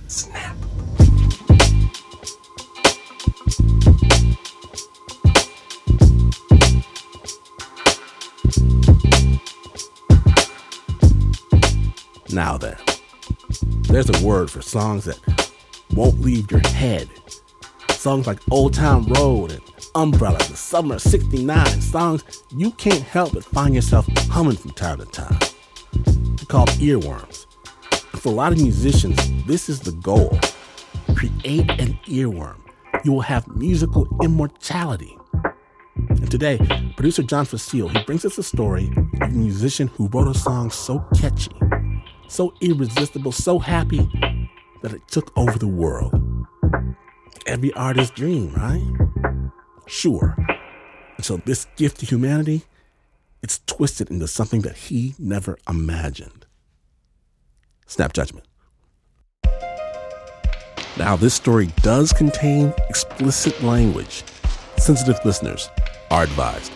Snap. Now then, there's a word for songs that won't leave your head. Songs like Old Town Road and Umbrella, The Summer of '69, songs you can't help but find yourself humming from time to time. They're called earworms. And for a lot of musicians, this is the goal. Create an earworm. You will have musical immortality. And today, producer John Facile, he brings us a story of a musician who wrote a song so catchy, so irresistible, so happy that it took over the world. Every artist's dream, right? Sure. And so this gift to humanity, it's twisted into something that he never imagined. Snap judgment. Now, this story does contain explicit language. Sensitive listeners are advised.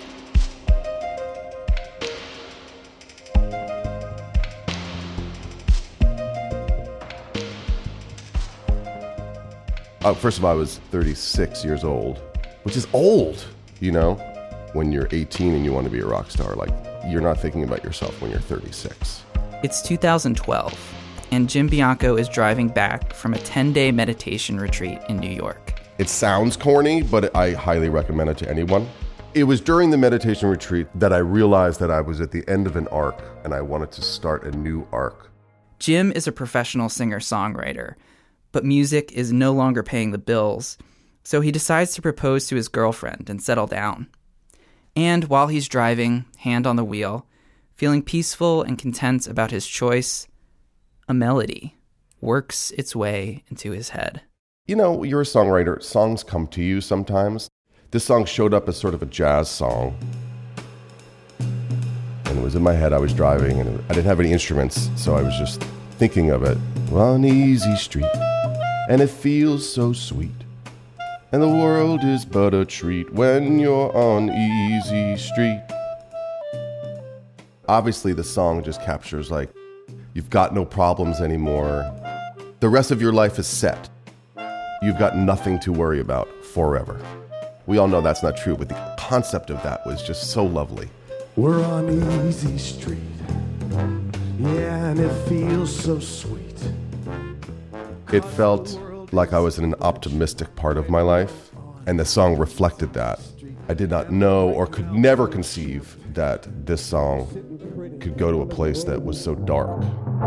First of all, I was 36 years old, which is old, you know, when you're 18 and you want to be a rock star. Like, you're not thinking about yourself when you're 36. It's 2012, and Jim Bianco is driving back from a 10-day meditation retreat in New York. It sounds corny, but I highly recommend it to anyone. It was during the meditation retreat that I realized that I was at the end of an arc, and I wanted to start a new arc. Jim is a professional singer-songwriter, but music is no longer paying the bills, so he decides to propose to his girlfriend and settle down. And while he's driving, hand on the wheel, feeling peaceful and content about his choice, a melody works its way into his head. You know, you're a songwriter. Songs come to you sometimes. This song showed up as sort of a jazz song. And it was in my head. I was driving, and I didn't have any instruments, so I was just thinking of it. On easy street, and it feels so sweet. And the world is but a treat when you're on easy street. Obviously, the song just captures, like, you've got no problems anymore. The rest of your life is set. You've got nothing to worry about forever. We all know that's not true, but the concept of that was just so lovely. We're on easy street, yeah, and it feels so sweet. It felt like I was in an optimistic part of my life, and the song reflected that. I did not know or could never conceive that this song could go to a place that was so dark.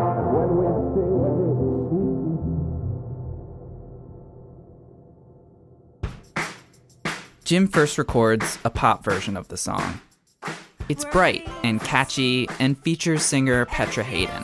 Jim first records a pop version of the song. It's bright and catchy and features singer Petra Haden.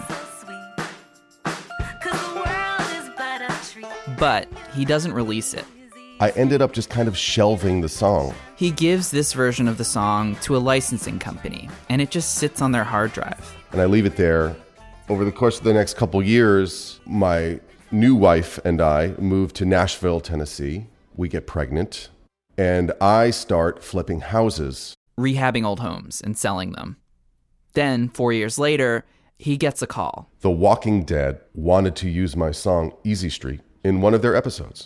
But he doesn't release it. I ended up just kind of shelving the song. He gives this version of the song to a licensing company, and it just sits on their hard drive. And I leave it there. Over the course of the next couple years, my new wife and I moved to Nashville, Tennessee. We get pregnant, and I start flipping houses. Rehabbing old homes and selling them. Then, 4 years later, he gets a call. The Walking Dead wanted to use my song Easy Street in one of their episodes.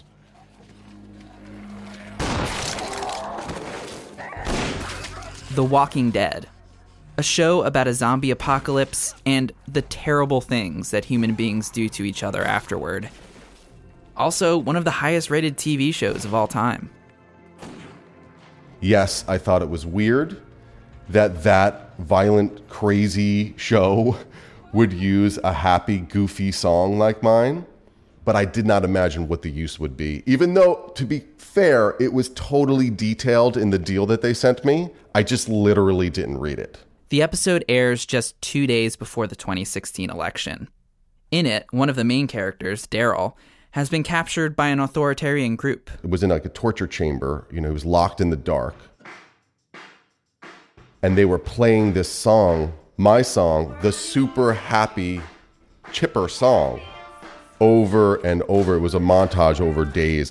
The Walking Dead, a show about a zombie apocalypse and the terrible things that human beings do to each other afterward. Also, one of the highest rated TV shows of all time. Yes, I thought it was weird that violent, crazy show would use a happy, goofy song like mine, but I did not imagine what the use would be. Even though, to be fair, it was totally detailed in the deal that they sent me, I just literally didn't read it. The episode airs just 2 days before the 2016 election. In it, one of the main characters, Daryl, has been captured by an authoritarian group. It was in like a torture chamber, you know, he was locked in the dark. And they were playing this song, my song, the super happy, chipper song, over and over. It was a montage over days.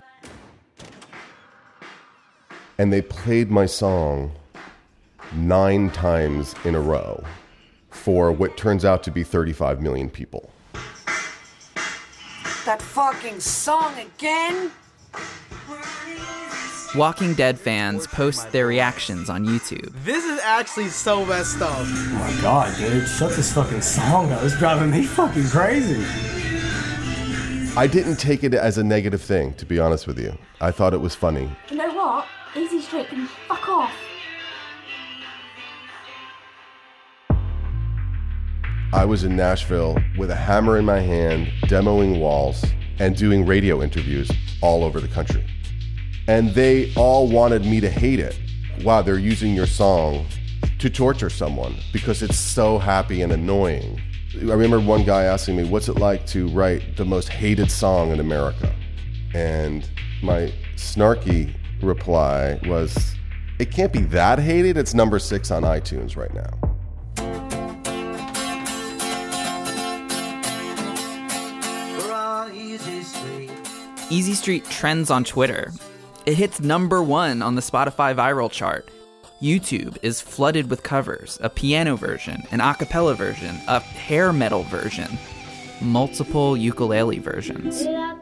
And they played my song 9 times in a row for what turns out to be 35 million people. That fucking song again? Walking Dead fans post their reactions on YouTube. This is actually so messed up. Oh my god, dude, shut this fucking song up. It's driving me fucking crazy. I didn't take it as a negative thing, to be honest with you. I thought it was funny. You know what? Easy Street can fuck off. I was in Nashville with a hammer in my hand, demoing walls, and doing radio interviews all over the country. And they all wanted me to hate it. Wow, they're using your song to torture someone because it's so happy and annoying. I remember one guy asking me, what's it like to write the most hated song in America? And my snarky reply was, it can't be that hated. It's number 6 on iTunes right now. Easy Street trends on Twitter. It hits number 1 on the Spotify viral chart. YouTube is flooded with covers, a piano version, an a cappella version, a hair metal version, multiple ukulele versions.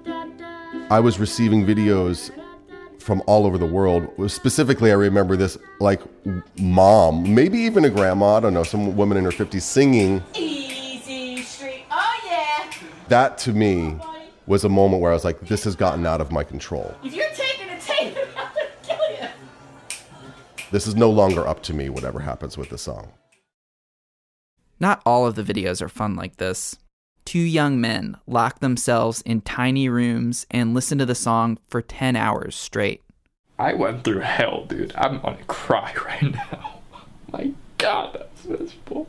I was receiving videos from all over the world. Specifically, I remember this, like, mom, maybe even a grandma, I don't know, some woman in her 50s singing. Easy Street, oh yeah. That, to me, was a moment where I was like, this has gotten out of my control. If you're taking a tape, I'm gonna kill you. This is no longer up to me, whatever happens with the song. Not all of the videos are fun like this. 2 young men lock themselves in tiny rooms and listen to the song for 10 hours straight. I went through hell, dude. I'm gonna cry right now. My God, that's miserable.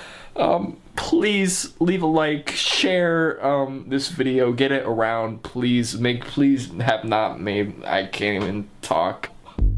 Please leave a like, share this video, get it around, please have not made, I can't even talk.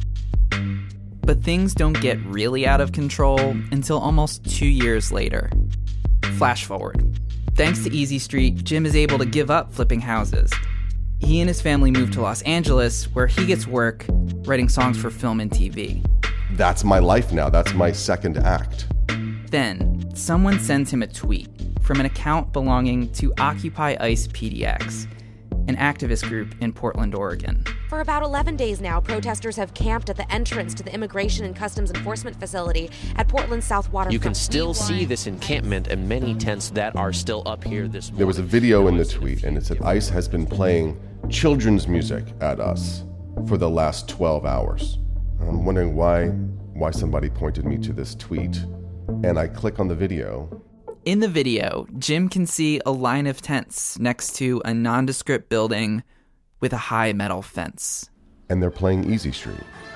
But things don't get really out of control until almost 2 years later. Flash forward. Thanks to Easy Street, Jim is able to give up flipping houses. He and his family move to Los Angeles, where he gets work writing songs for film and TV. That's my life now. That's my second act. Then, someone sends him a tweet from an account belonging to Occupy ICE PDX, an activist group in Portland, Oregon. For about 11 days now, protesters have camped at the entrance to the Immigration and Customs Enforcement facility at Portland's South Waterfront. You can still see this encampment and many tents that are still up here this morning. There was a video in the tweet, and it said ICE has been playing children's music at us for the last 12 hours. I'm wondering why somebody pointed me to this tweet, and I click on the video. In the video, Jim can see a line of tents next to a nondescript building with a high metal fence. And they're playing Easy Street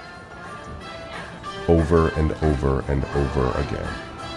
over and over and over again.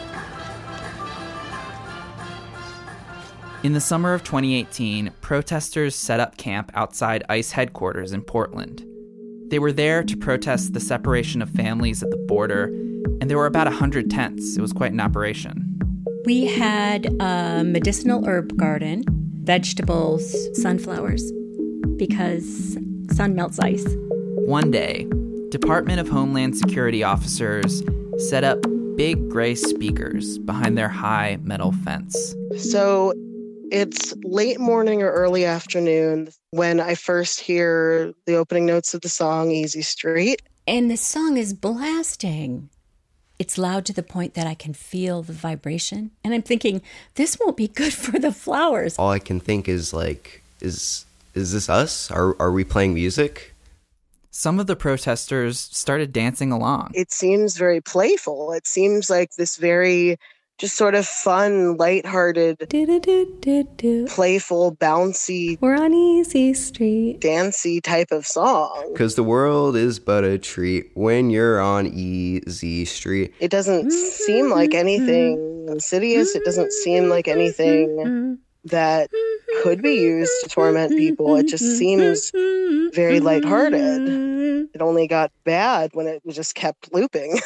In the summer of 2018, protesters set up camp outside ICE headquarters in Portland. They were there to protest the separation of families at the border, and there were about 100 tents. It was quite an operation. We had a medicinal herb garden, vegetables, sunflowers, because sun melts ice. One day, Department of Homeland Security officers set up big gray speakers behind their high metal fence. So it's late morning or early afternoon when I first hear the opening notes of the song Easy Street. And the song is blasting. It's loud to the point that I can feel the vibration. And I'm thinking, this won't be good for the flowers. All I can think is like, is this us? Are we playing music? Some of the protesters started dancing along. It seems very playful. It seems like this very just sort of fun, lighthearted, playful, bouncy, we're on Easy Street, dancey type of song. Because the world is but a treat when you're on Easy Street. It doesn't seem like anything insidious. It doesn't seem like anything that could be used to torment people. It just seems very lighthearted. It only got bad when it just kept looping.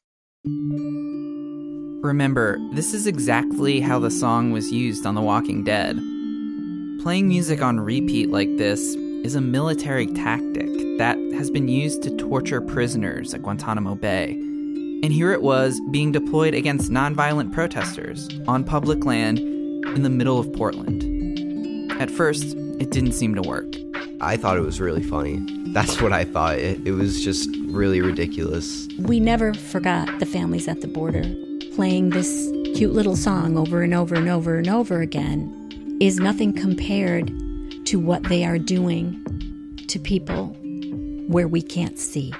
Remember, this is exactly how the song was used on The Walking Dead. Playing music on repeat like this is a military tactic that has been used to torture prisoners at Guantanamo Bay. And here it was being deployed against nonviolent protesters on public land in the middle of Portland. At first, it didn't seem to work. I thought it was really funny. That's what I thought. It was just really ridiculous. We never forgot the families at the border. Playing this cute little song over and over and over and over again is nothing compared to what they are doing to people where we can't see.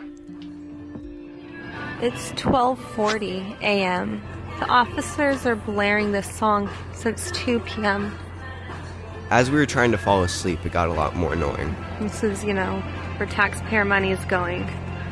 It's 12:40 a.m. The officers are blaring this song since 2 p.m. As we were trying to fall asleep, it got a lot more annoying. This is, where taxpayer money is going.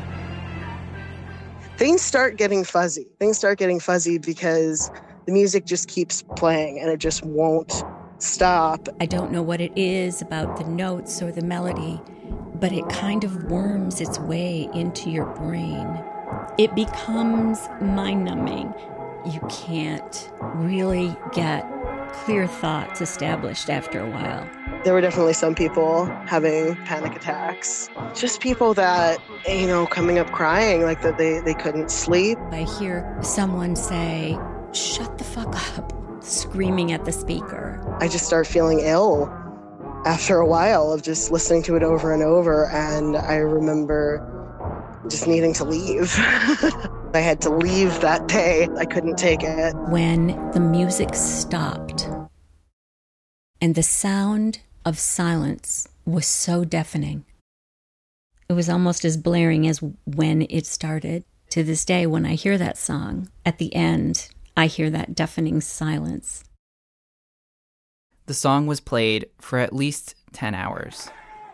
Things start getting fuzzy. Because the music just keeps playing and it just won't stop. I don't know what it is about the notes or the melody, but it kind of worms its way into your brain. It becomes mind-numbing. You can't really get clear thoughts established after a while. There were definitely some people having panic attacks. Just people that, coming up crying, like that they couldn't sleep. I hear someone say, "Shut the fuck up," screaming at the speaker. I just start feeling ill after a while of just listening to it over and over, and I remember just needing to leave. I had to leave that day. I couldn't take it. When the music stopped and the sound of silence was so deafening, it was almost as blaring as when it started. To this day, when I hear that song, at the end, I hear that deafening silence. The song was played for at least 10 hours.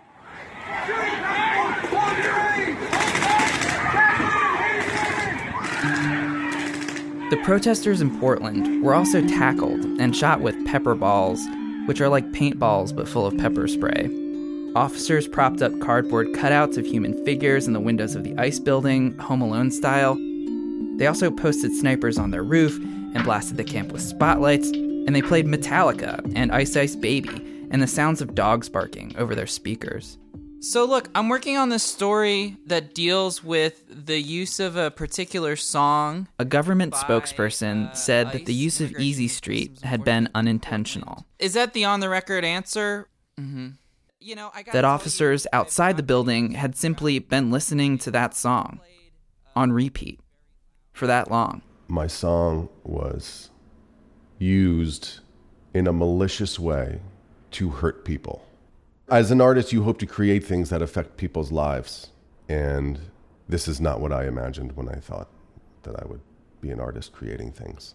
The protesters in Portland were also tackled and shot with pepper balls, which are like paintballs but full of pepper spray. Officers propped up cardboard cutouts of human figures in the windows of the ICE building, Home Alone style. They also posted snipers on their roof and blasted the camp with spotlights, and they played Metallica and Ice Ice Baby and the sounds of dogs barking over their speakers. So look, I'm working on this story that deals with the use of a particular song. A government spokesperson said that the use of Easy Street had been unintentional. Is that the on-the-record answer? Mm-hmm. That officers outside the building had simply been listening to that song on repeat for that long. My song was used in a malicious way to hurt people. As an artist, you hope to create things that affect people's lives. And this is not what I imagined when I thought that I would be an artist creating things.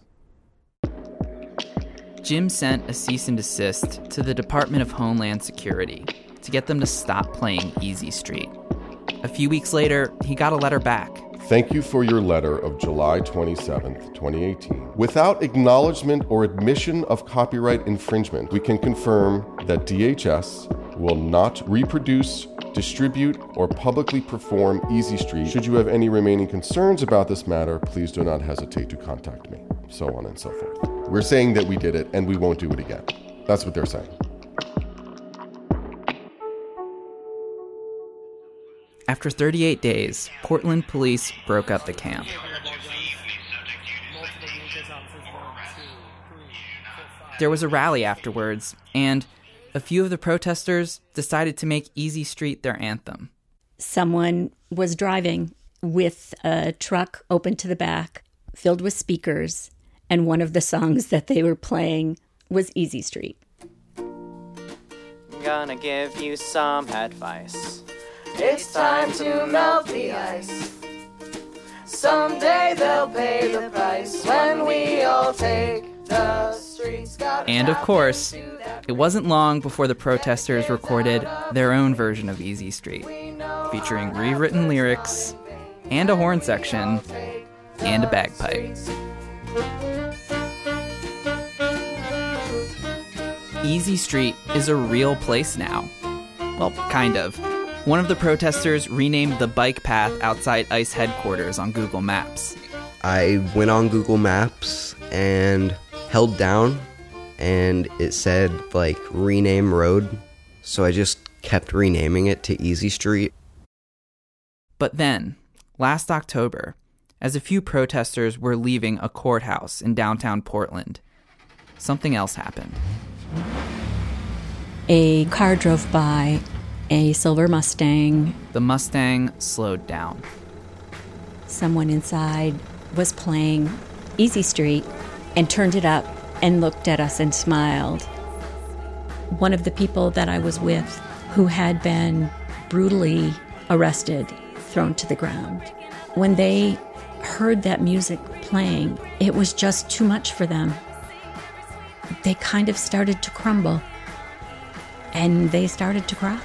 Jim sent a cease and desist to the Department of Homeland Security to get them to stop playing Easy Street. A few weeks later, he got a letter back. Thank you for your letter of July 27th, 2018. Without acknowledgement or admission of copyright infringement, we can confirm that DHS will not reproduce, distribute, or publicly perform Easy Street. Should you have any remaining concerns about this matter, please do not hesitate to contact me, so on and so forth. We're saying that we did it and we won't do it again. That's what they're saying. After 38 days, Portland police broke up the camp. There was a rally afterwards, and a few of the protesters decided to make Easy Street their anthem. Someone was driving with a truck open to the back, filled with speakers, and one of the songs that they were playing was Easy Street. I'm gonna give you some advice. It's time to melt the ice. Someday they'll pay the price when we all take the streets. And of course, it wasn't long before the protesters recorded their own version of Easy Street, featuring rewritten lyrics and a horn section and a bagpipe. Easy Street is a real place now. Well, kind of. One of the protesters renamed the bike path outside ICE headquarters on Google Maps. I went on Google Maps and held down, and it said, rename road. So I just kept renaming it to Easy Street. But then, last October, as a few protesters were leaving a courthouse in downtown Portland, something else happened. A car drove by, a silver Mustang. The Mustang slowed down. Someone inside was playing Easy Street and turned it up and looked at us and smiled. One of the people that I was with who had been brutally arrested, thrown to the ground. When they heard that music playing, it was just too much for them. They kind of started to crumble, and they started to cry.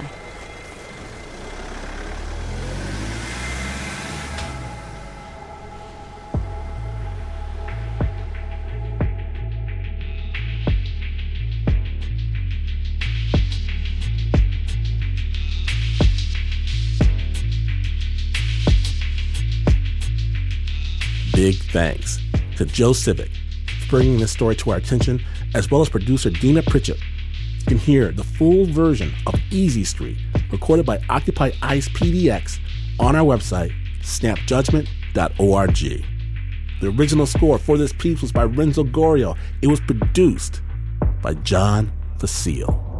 Big thanks to Joe Civic for bringing this story to our attention, as well as producer Dina Pritchett. You can hear the full version of Easy Street, recorded by Occupy Ice PDX, on our website, snapjudgment.org. The original score for this piece was by Renzo Gorrio. It was produced by John Facile.